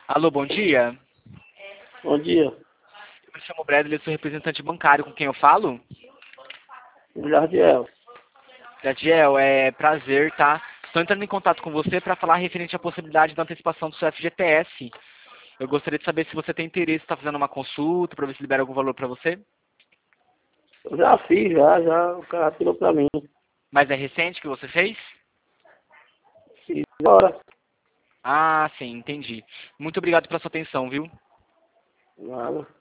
Alô, bom dia. Bom dia, Eu me chamo Bradley, sou representante bancário com quem eu falo. Jardiel. Gadiel, é prazer, tá? Estou entrando em contato com você para falar referente à possibilidade da antecipação do seu FGTS. Eu gostaria de saber se você tem interesse, está fazendo uma consulta para ver se libera algum valor para você. Eu já fiz, já o cara tirou pra mim. Mas é recente que você fez? Fiz agora. Ah, sim, entendi. Muito obrigado pela sua atenção, viu? Nada.